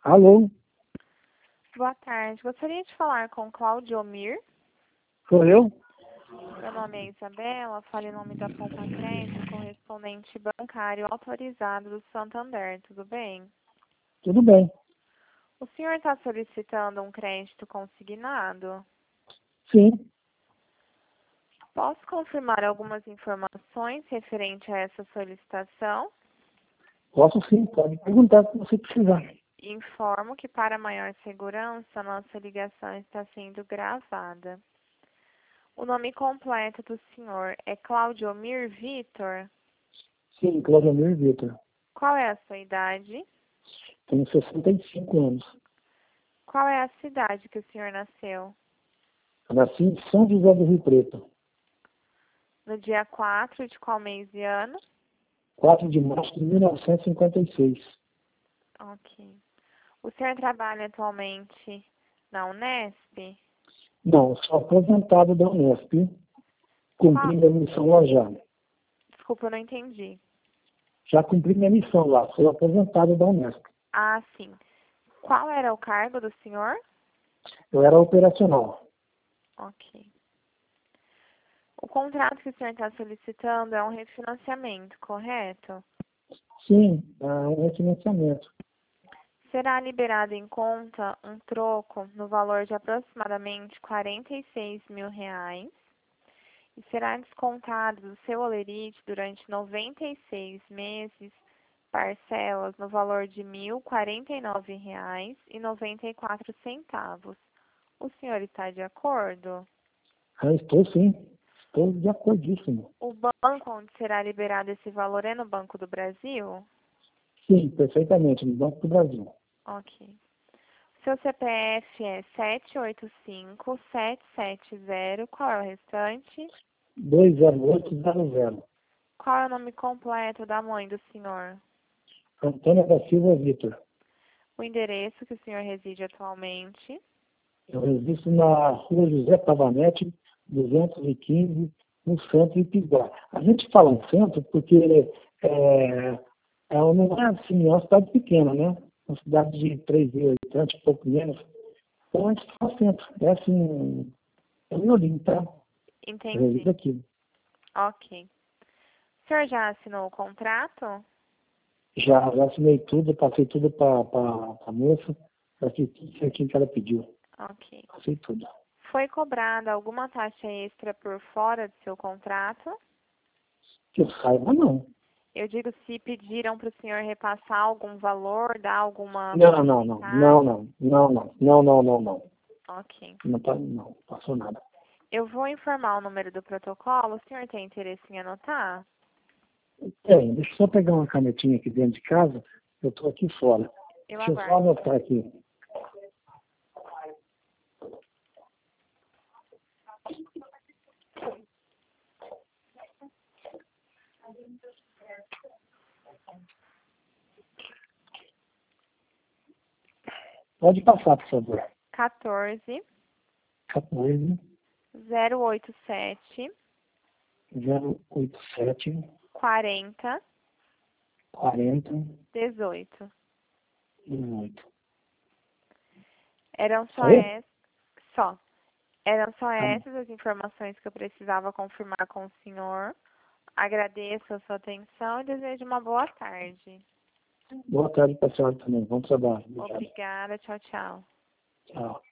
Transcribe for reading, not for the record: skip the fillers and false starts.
Alô, Boa tarde. Gostaria de falar com Cláudio Omir. sou eu? Meu nome é Isabela, falo em nome da Pompa Crédito, correspondente bancário autorizado do Santander, tudo bem? Tudo bem. O senhor está solicitando um crédito consignado? Sim, Posso confirmar algumas informações referente a essa solicitação? posso sim, pode perguntar se você precisar. Informo que, para maior segurança, nossa ligação está sendo gravada. O nome completo do senhor é Cláudio Omir Vitor? Sim, Claudemir Vitor. Qual é a sua idade? Tenho 65 anos. Qual é a cidade que o senhor nasceu? Eu nasci em São José do Rio Preto, No dia 4 de qual mês e ano? 4 de março de 1956. Ok. O senhor trabalha atualmente na Unesp? Não, sou aposentado da Unesp, cumprindo a missão lá já. Desculpa, eu não entendi. Já cumpri minha missão lá, sou aposentado da Unesp. Ah, sim. Qual era o cargo do senhor? Eu era operacional. Ok. O contrato que o senhor está solicitando é um refinanciamento, correto? Sim, um refinanciamento. Será liberado em conta um troco no valor de aproximadamente R$ 46.000 e será descontado do seu holerite durante 96 meses, parcelas no valor de R$ 1.049,94. O senhor está de acordo? Estou sim, estou de acordíssimo. O banco onde será liberado esse valor é no Banco do Brasil? Sim, perfeitamente, no Banco do Brasil. Ok. Seu CPF é 785-770. Qual é o restante? 20800. Qual é o nome completo da mãe do senhor? Antônia da Silva Vitor. O endereço que o senhor reside atualmente? Eu resisto na rua José Pavanete, 215, no centro de Piguá. A gente fala no centro porque não é assim, é uma cidade pequena, né? Uma cidade de 3.000 habitantes, um pouco menos. Então a gente fala centro. É assim, é Miolim, tá? Eu Entendi. resido aqui. Ok. O senhor já assinou o contrato? Já assinei tudo, passei tudo para a moça, para que tudo certinho que ela pediu. Ok. Passei tudo. Foi cobrada alguma taxa extra por fora do seu contrato? Que eu saiba, não. Eu digo se pediram para o senhor repassar algum valor, dar alguma Não, porcentagem. não. Ok. Não passou nada. Eu vou informar o número do protocolo. O senhor tem interesse em anotar? Deixa eu só pegar uma canetinha aqui dentro de casa, eu estou aqui fora. Eu Deixa eu só aguardo. anotar aqui. Pode passar, por favor. 14 14 087 087 40 40 18. 18. Eram só Foi? essas, só. Eram só Tá bom. essas as informações que eu precisava confirmar com o senhor. Agradeço a sua atenção e desejo uma boa tarde. Boa tarde para a senhora também. Bom trabalho. Obrigado. Obrigada. Tchau, tchau. Tchau.